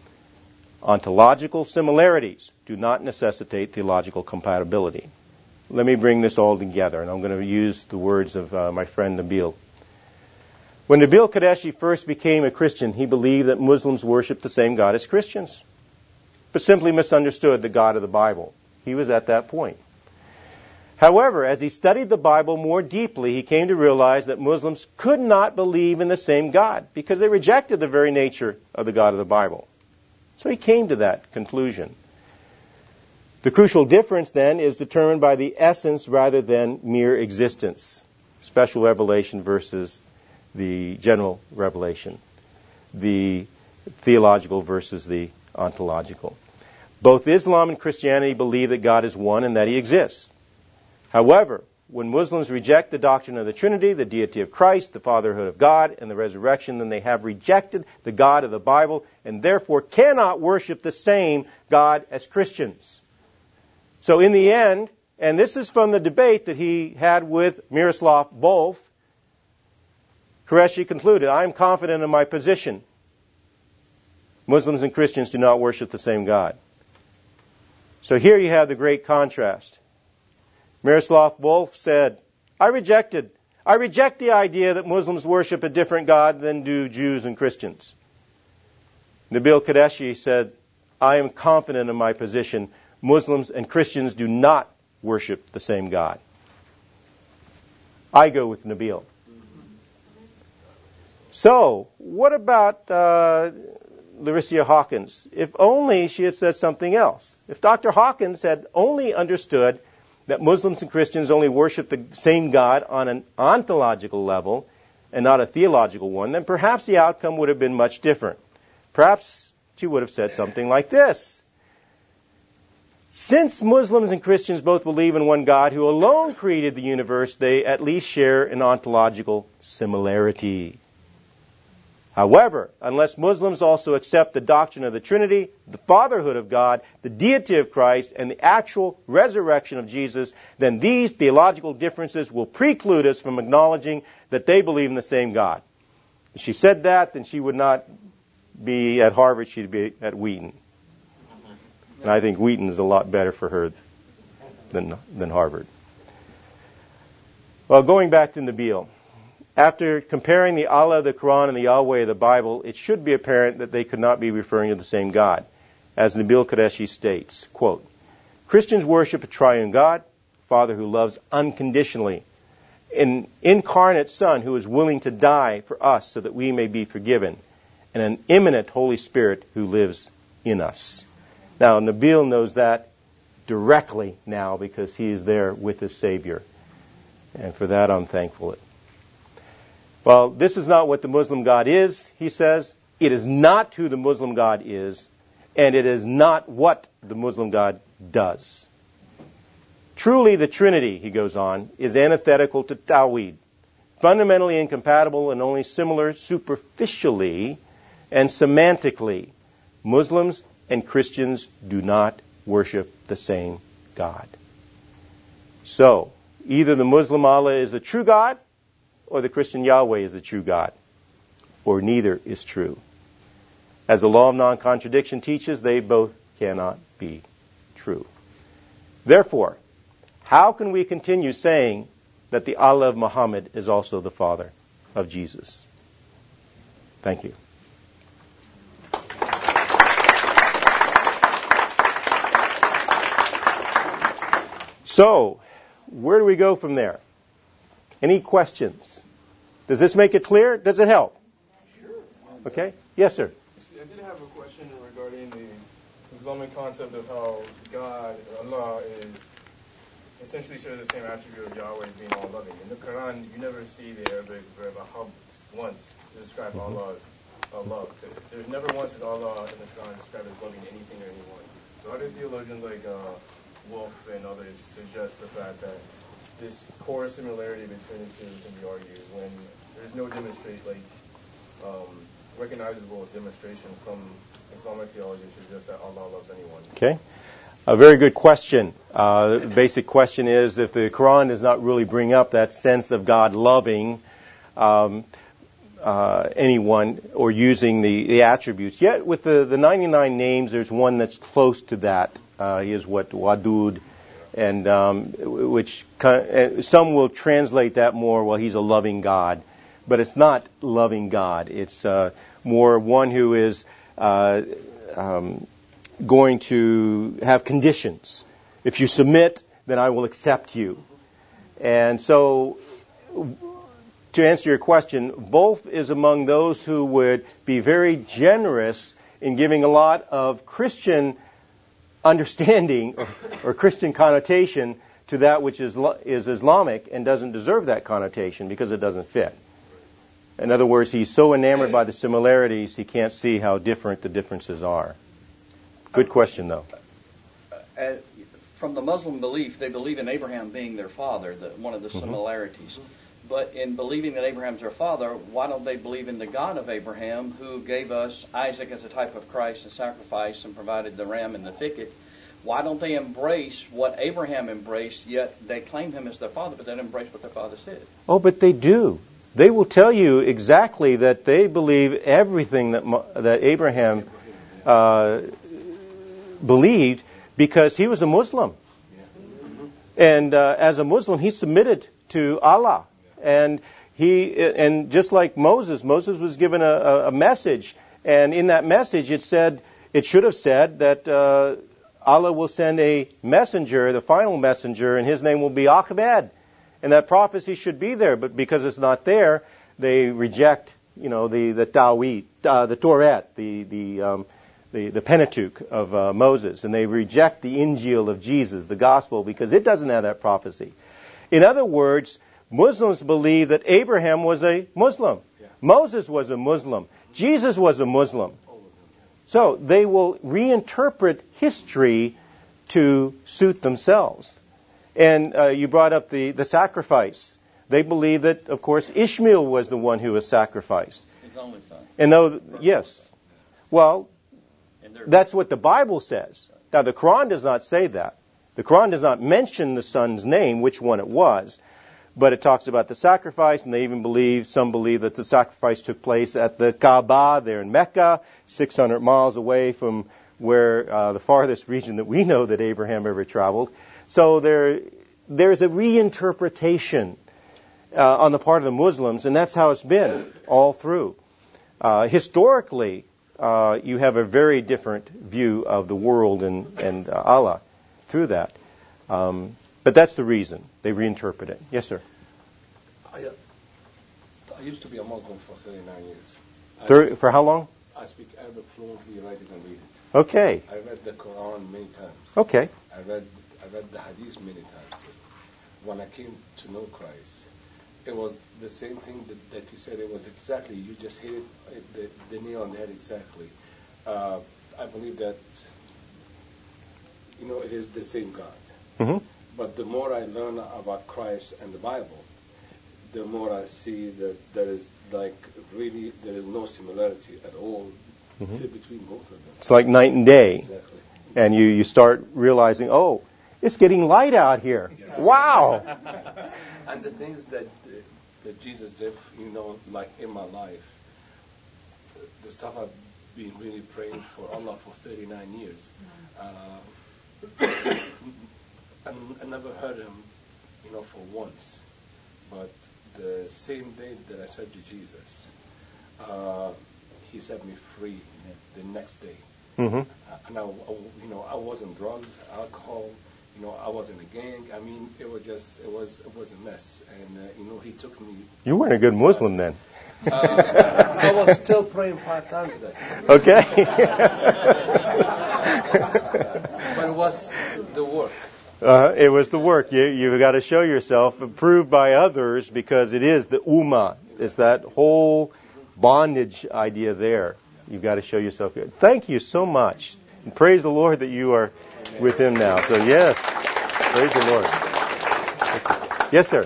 Ontological similarities do not necessitate theological compatibility. Let me bring this all together, and I'm going to use the words of my friend Nabil. When Nabil Qureshi first became a Christian, he believed that Muslims worship the same God as Christians, but simply misunderstood the God of the Bible. He was at that point. However, as he studied the Bible more deeply, he came to realize that Muslims could not believe in the same God because they rejected the very nature of the God of the Bible. So he came to that conclusion. The crucial difference, then, is determined by the essence rather than mere existence. Special revelation versus the general revelation. The theological versus the ontological. Both Islam and Christianity believe that God is one and that he exists. However, when Muslims reject the doctrine of the Trinity, the deity of Christ, the fatherhood of God, and the resurrection, then they have rejected the God of the Bible and therefore cannot worship the same God as Christians. So in the end, and this is from the debate that he had with Miroslav Volf, Qureshi concluded, I am confident in my position. Muslims and Christians do not worship the same God. So here you have the great contrast. Miroslav Volf said, I reject the idea that Muslims worship a different God than do Jews and Christians. Nabil Qureshi said, I am confident in my position. Muslims and Christians do not worship the same God. I go with Nabil. So, what about Larissa Hawkins? If only she had said something else. If Dr. Hawkins had only understood that Muslims and Christians only worship the same God on an ontological level and not a theological one, then perhaps the outcome would have been much different. Perhaps she would have said something like this. Since Muslims and Christians both believe in one God who alone created the universe, they at least share an ontological similarity. However, unless Muslims also accept the doctrine of the Trinity, the fatherhood of God, the deity of Christ, and the actual resurrection of Jesus, then these theological differences will preclude us from acknowledging that they believe in the same God. If she said that, then she would not be at Harvard, she'd be at Wheaton. And I think Wheaton is a lot better for her than Harvard. Well, going back to Nabil. After comparing the Allah of the Quran and the Yahweh of the Bible, it should be apparent that they could not be referring to the same God. As Nabil Qureshi states, quote, Christians worship a triune God, Father who loves unconditionally, an incarnate Son who is willing to die for us so that we may be forgiven, and an immanent Holy Spirit who lives in us. Now, Nabil knows that directly now because he is there with his Savior. And for that, I'm thankful. Well, this is not what the Muslim God is, he says. It is not who the Muslim God is, and it is not what the Muslim God does. Truly, the Trinity, he goes on, is antithetical to Tawhid, fundamentally incompatible and only similar superficially and semantically. Muslims and Christians do not worship the same God. So, either the Muslim Allah is the true God, or the Christian Yahweh is the true God, or neither is true. As the law of non-contradiction teaches, they both cannot be true. Therefore, how can we continue saying that the Allah of Muhammad is also the Father of Jesus? Thank you. So, where do we go from there? Any questions? Does this make it clear? Does it help? Sure. Okay. Yes, sir. I did have a question regarding the Islamic concept of how God, Allah, is essentially shares the same attribute of Yahweh as being all-loving. In the Quran, you never see the Arabic verb ahab once to describe Allah as love. There's never once is Allah in the Quran described as loving anything or anyone. So how do theologians like Wolf and others suggest the fact that this core similarity between the two can be argued when there's no recognizable demonstration from Islamic theology to suggest that Allah loves anyone? Okay. A very good question. The basic question is, if the Quran does not really bring up that sense of God loving anyone or using the attributes, yet with the 99 names, there's one that's close to that. He is Wadud, and which some will translate that more, well, he's a loving God. But it's not loving God. It's more one who is going to have conditions. If you submit, then I will accept you. And so, to answer your question, Wolf is among those who would be very generous in giving a lot of Christian understanding or Christian connotation to that which is Islamic and doesn't deserve that connotation because it doesn't fit. In other words, he's so enamored by the similarities, he can't see how different the differences are. Good question, though. From the Muslim belief, they believe in Abraham being their father, one of the similarities. But in believing that Abraham's their father, why don't they believe in the God of Abraham who gave us Isaac as a type of Christ and sacrifice and provided the ram in the thicket? Why don't they embrace what Abraham embraced, yet they claim him as their father, but they don't embrace what their father said? Oh, but they do. They will tell you exactly that they believe everything that Abraham believed because he was a Muslim. And as a Muslim, he submitted to Allah. And just like Moses was given a message. And in that message, it should have said that Allah will send a messenger, the final messenger, and his name will be Ahmed. And that prophecy should be there, but because it's not there, they reject, the Tawhid, the Torah, the Pentateuch of Moses, and they reject the Injil of Jesus, the Gospel, because it doesn't have that prophecy. In other words, Muslims believe that Abraham was a Muslim, Moses was a Muslim, Jesus was a Muslim. So they will reinterpret history to suit themselves. And you brought up the sacrifice. They believe that, of course, Ishmael was the one who was sacrificed. His only Son. And though, yes. Well, that's what the Bible says. Now, the Quran does not say that. The Quran does not mention the Son's name, which one it was. But it talks about the sacrifice, and they even some believe that the sacrifice took place at the Kaaba there in Mecca, 600 miles away from where the farthest region that we know that Abraham ever traveled. So there's a reinterpretation on the part of the Muslims, and that's how it's been all through. Historically, you have a very different view of the world and Allah through that. But that's the reason. They reinterpret it. Yes, sir. I used to be a Muslim for 39 years. For how long? I speak Arabic fluently, write it and read it. Okay. I read the Quran many times. Okay. I read the Hadith many times too. When I came to know Christ, it was the same thing that you said. It was exactly, you just hit the nail on the head exactly. I believe that, it is the same God. Mm-hmm. But the more I learn about Christ and the Bible, the more I see that there is no similarity at all between both of them. It's like night and day. Exactly. And you start realizing, oh, it's getting light out here. Yes. Wow. And the things that Jesus did, like in my life, the stuff I've been really praying for Allah for 39 years. I never heard him, for once. But the same day that I said to Jesus, he set me free the next day. Mm-hmm. And I wasn't drugs, alcohol. I wasn't a gang. I mean, it was a mess. And he took me. You weren't a good Muslim then. I was still praying 5 times a day. Okay. But it was the work. It was the work. You've got to show yourself, approved by others, because it is the ummah. It's that whole bondage idea there. You've got to show yourself good. Thank you so much. And praise the Lord that you are with him now. So yes, praise the Lord. Yes, sir.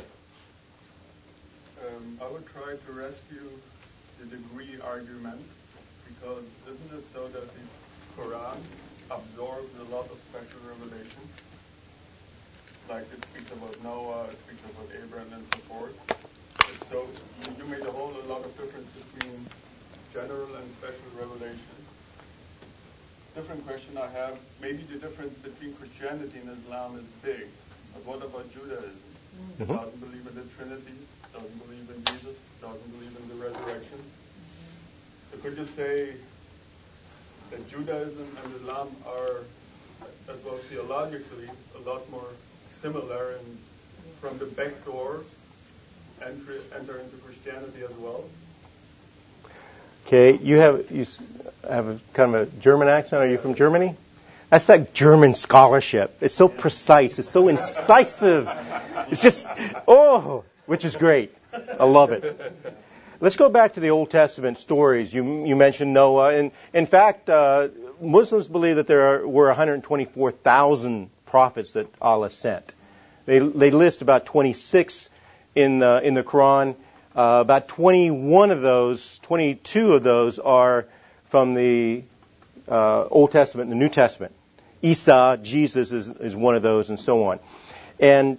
I would try to rescue the degree argument, because isn't it so that the Quran absorbs a lot of special revelation? Like it speaks about Noah, it speaks about Abraham, and so forth. And so you made a whole lot of difference between general and special revelation. Different question I have, maybe the difference between Christianity and Islam is big, but what about Judaism? Mm-hmm. Doesn't believe in the Trinity, doesn't believe in Jesus, doesn't believe in the resurrection. So could you say that Judaism and Islam are, as well theologically, a lot more similar, and from the back door enter into Christianity as well? Okay, you have a kind of a German accent. Are you from Germany? That's like German scholarship. It's so precise. It's so incisive. It's just, which is great. I love it. Let's go back to the Old Testament stories. You mentioned Noah. And in fact, Muslims believe that there were 124,000 prophets that Allah sent. They list about 26 in the Quran. About 22 of those are from the Old Testament and the New Testament. Isa, Jesus is one of those, and so on. And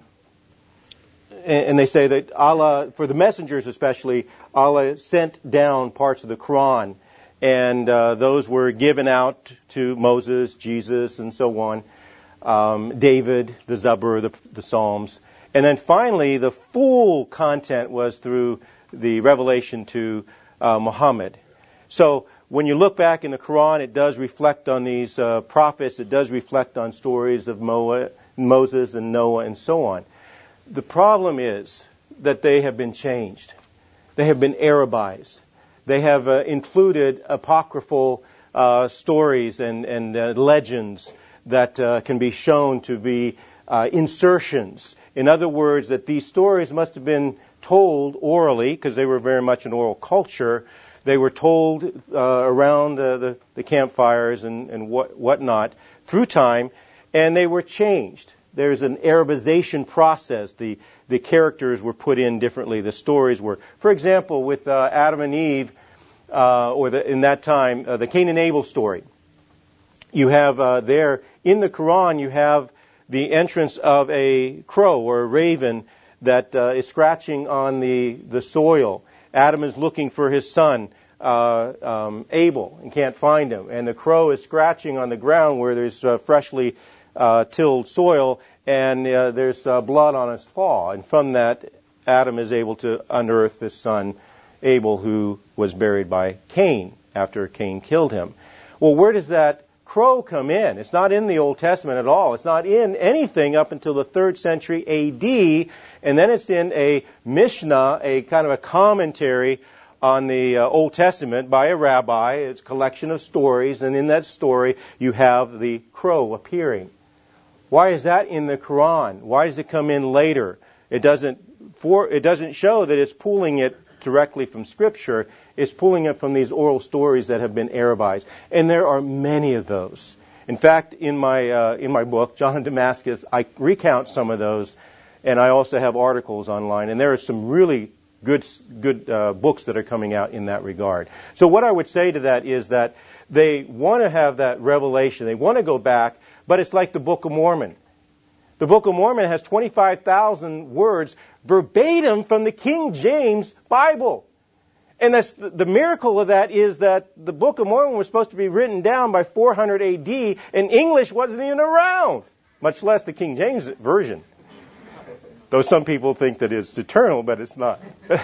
they say that Allah, for the messengers especially, Allah sent down parts of the Quran, and those were given out to Moses, Jesus, and so on. David, the Zabur, the Psalms. And then finally, the full content was through the revelation to Muhammad. So when you look back in the Quran, it does reflect on these prophets. It does reflect on stories of Moses and Noah and so on. The problem is that they have been changed. They have been Arabized. They have included apocryphal stories and legends that can be shown to be insertions. In other words, that these stories must have been told orally, because they were very much an oral culture. They were told around the campfires and whatnot through time, and they were changed. there's an Arabization process. The characters were put in differently. The stories were. For example, with Adam and Eve, in that time, the Cain and Abel story. You have there, in the Quran, you have the entrance of a crow or a raven that is scratching on the soil. Adam is looking for his son, Abel, and can't find him. And the crow is scratching on the ground where there's freshly tilled soil, and there's blood on his paw. And from that, Adam is able to unearth his son, Abel, who was buried by Cain after Cain killed him. Well, where does that crow come in? It's not in the Old Testament at all. It's not in anything up until the 3rd century A.D., and then it's in a Mishnah, a kind of a commentary on the Old Testament by a rabbi. It's a collection of stories, and in that story you have the crow appearing. Why is that in the Quran? Why does it come in later? It doesn't show that it's pulling it directly from Scripture. It's pulling it from these oral stories that have been Arabized. And there are many of those. In fact, in my book, John of Damascus, I recount some of those, and I also have articles online. And there are some really good books that are coming out in that regard. So what I would say to that is that they want to have that revelation. They want to go back, but it's like the Book of Mormon. The Book of Mormon has 25,000 words verbatim from the King James Bible. And that's the miracle of that is that the Book of Mormon was supposed to be written down by 400 A.D., and English wasn't even around, much less the King James Version. Though some people think that it's eternal, but it's not.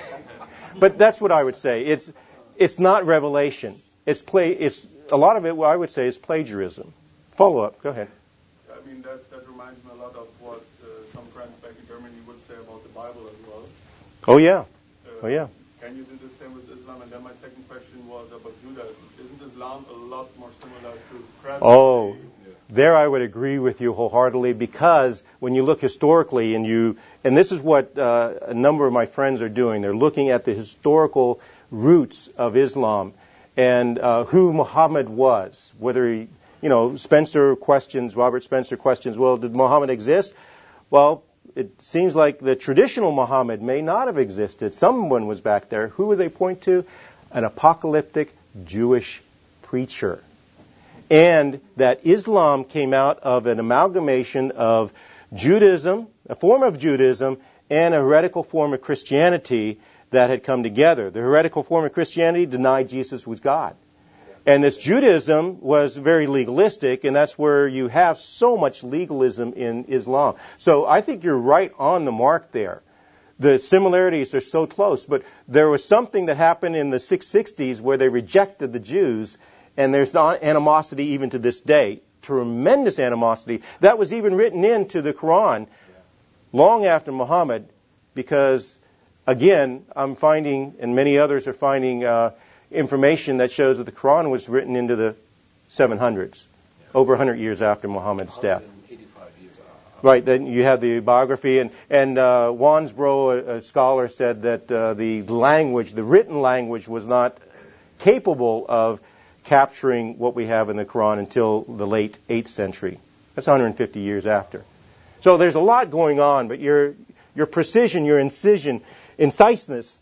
But that's what I would say. It's not revelation. It's a lot of it, what I would say, is plagiarism. Follow up. Go ahead. I mean, that reminds me a lot of what some friends back in Germany would say about the Bible as well. Oh, yeah. Oh, yeah. Can you do the same with Islam? And then my second question was about Judaism. Isn't Islam a lot more similar to Christianity? Oh, there I would agree with you wholeheartedly, because when you look historically and this is what a number of my friends are doing. They're looking at the historical roots of Islam and who Muhammad was. Whether he, Robert Spencer questions, well, did Muhammad exist? Well, it seems like the traditional Muhammad may not have existed. Someone was back there. Who would they point to? An apocalyptic Jewish preacher. And that Islam came out of an amalgamation of Judaism, a form of Judaism, and a heretical form of Christianity that had come together. The heretical form of Christianity denied Jesus was God. And this Judaism was very legalistic, and that's where you have so much legalism in Islam. So I think you're right on the mark there. The similarities are so close, but there was something that happened in the 660s where they rejected the Jews, and there's animosity even to this day, tremendous animosity. That was even written into the Quran long after Muhammad, because, again, I'm finding, and many others are finding, information that shows that the Quran was written into the 700s, over 100 years after Muhammad's death. 185 years after. Right, then you have the biography, and Wansbrough, a scholar, said that the written language was not capable of capturing what we have in the Quran until the late 8th century. That's 150 years after. So there's a lot going on, but your precision, your inciseness,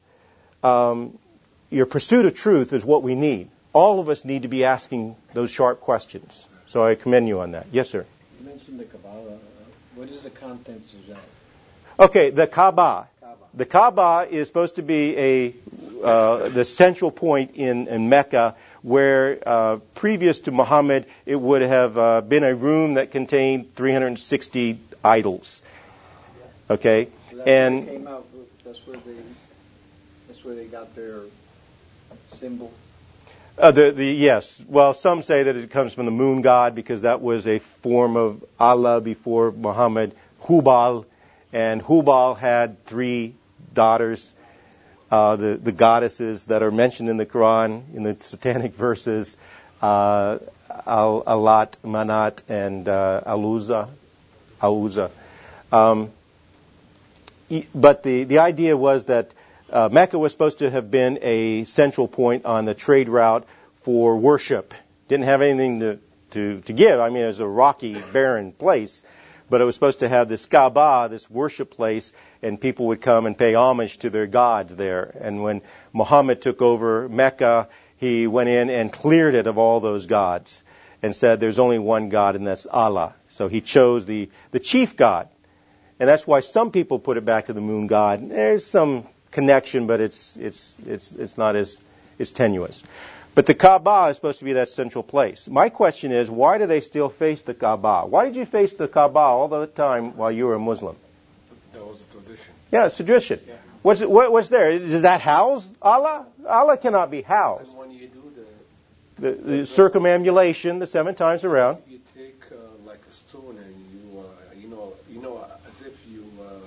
your pursuit of truth is what we need. All of us need to be asking those sharp questions. So I commend you on that. Yes, sir. You mentioned the Kabbalah. What is the contents of that? Okay, the Kaaba. The Kaaba is supposed to be the central point in Mecca, where previous to Muhammad it would have been a room that contained 360 idols. Okay, So that's and where they came out. That's where they got their symbol. Yes. Well, some say that it comes from the moon god because that was a form of Allah before Muhammad, Hubal, and Hubal had 3 daughters, the goddesses that are mentioned in the Quran, in the satanic verses, Alat, Manat, and Auza. But the idea was that Mecca was supposed to have been a central point on the trade route for worship. Didn't have anything to give. I mean, it was a rocky, barren place. but it was supposed to have this Kaaba, this worship place, and people would come and pay homage to their gods there. And when Muhammad took over Mecca, he went in and cleared it of all those gods and said there's only one God, and that's Allah. So he chose the chief God. And that's why some people put it back to the moon god. There's some connection, but it's not as tenuous. But the Kaaba is supposed to be that central place. My question is, why do they still face the Kaaba? Why did you face the Kaaba all the time while you were a Muslim? That was a tradition. Yeah, it's tradition. Yeah. What's there? Does that house Allah? Allah cannot be housed. And when you do The circumambulation, the 7 times around. you take like a stone and you as if you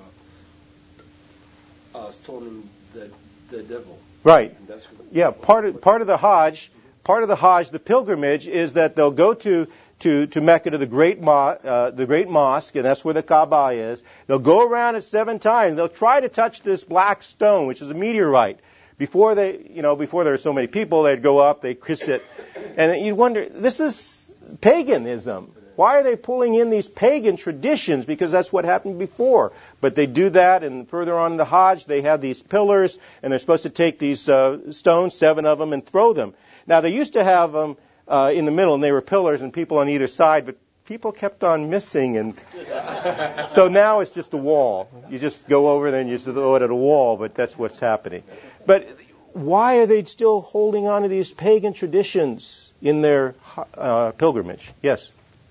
stoning the devil. Right. And that's what Yeah, part of the Hajj, the pilgrimage is that they'll go to Mecca to the great mosque, and that's where the Kaaba is. They'll go around it 7 times. They'll try to touch this black stone, which is a meteorite. Before there were so many people, they'd go up, they'd kiss it, and you'd wonder, this is paganism. Why are they pulling in these pagan traditions? Because that's what happened before. But they do that, and further on in the Hajj, they have these pillars, and they're supposed to take these stones, 7 of them, and throw them. Now, they used to have them in the middle, and they were pillars, and people on either side, but people kept on missing, and so now it's just a wall. You just go over there and you throw it at a wall, but that's what's happening. But why are they still holding on to these pagan traditions in their pilgrimage? Yes.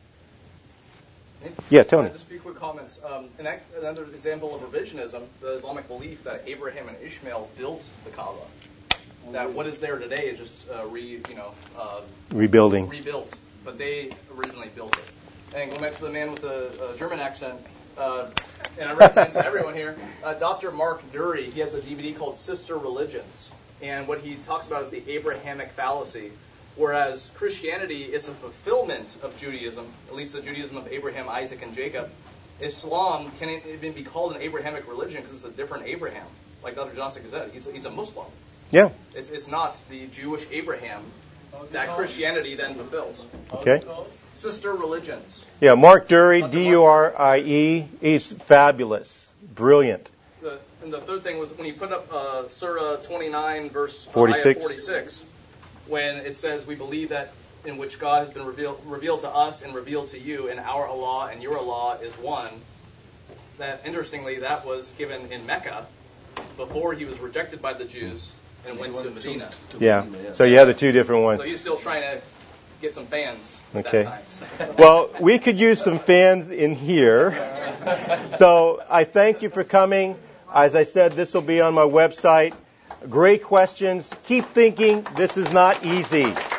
Yeah, Tony. Just a few quick comments. Another example of revisionism, the Islamic belief that Abraham and Ishmael built the Kaaba. That what is there today is just Rebuilding. rebuilt, but they originally built it. And going back to the man with the German accent, and I recommend to everyone here, Dr. Mark Dury, he has a DVD called Sister Religions, and what he talks about is the Abrahamic fallacy. Whereas Christianity is a fulfillment of Judaism, at least the Judaism of Abraham, Isaac, and Jacob. Islam can even be called an Abrahamic religion because it's a different Abraham. Like Dr. Johnson said, he's a Muslim. Yeah. It's not the Jewish Abraham that Christianity then fulfills. Okay. Sister Religions. Yeah, Mark Durie, D-U-R-I-E. He's fabulous. Brilliant. And the third thing was when you put up Surah 29, verse 46. When it says, we believe that in which God has been revealed to us and revealed to you, and our Allah and your Allah is one. That, interestingly, that was given in Mecca before he was rejected by the Jews and went to Medina. Yeah, so you have the 2 different ones. So he's still trying to get some fans at Okay. that time. Well, we could use some fans in here. So I thank you for coming. As I said, this will be on my website. Great questions. Keep thinking. This is not easy.